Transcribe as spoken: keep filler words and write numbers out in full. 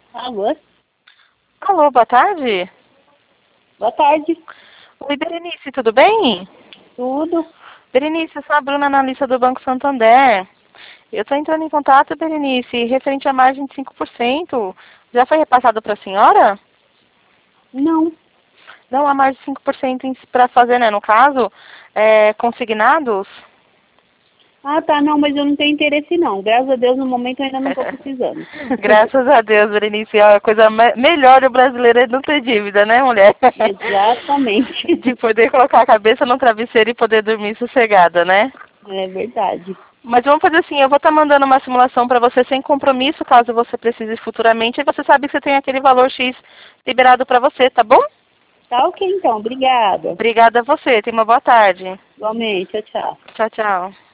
Alô? Alô, boa tarde. Boa tarde. Oi, Berenice, tudo bem? Tudo? Berenice, eu sou a Bruna, analista do Banco Santander. Eu estou entrando em contato, Berenice, referente à margem de cinco por cento. Já foi repassado para a senhora? Não. Não, a margem de cinco por cento para fazer, né, no caso, é, consignados? Ah, tá. Não, mas eu não tenho interesse, não. Graças a Deus, no momento, eu ainda não estou precisando. Graças a Deus, Berenice. A coisa me melhor do brasileiro é não ter dívida, né, mulher? Exatamente. De poder colocar a cabeça no travesseiro e poder dormir sossegada, né? É verdade. Mas vamos fazer assim, eu vou estar mandando uma simulação para você sem compromisso, caso você precise futuramente, e você sabe que você tem aquele valor X liberado para você, tá bom? Tá ok, então. Obrigada. Obrigada a você, tenha uma boa tarde. Igualmente. Tchau, tchau. Tchau, tchau.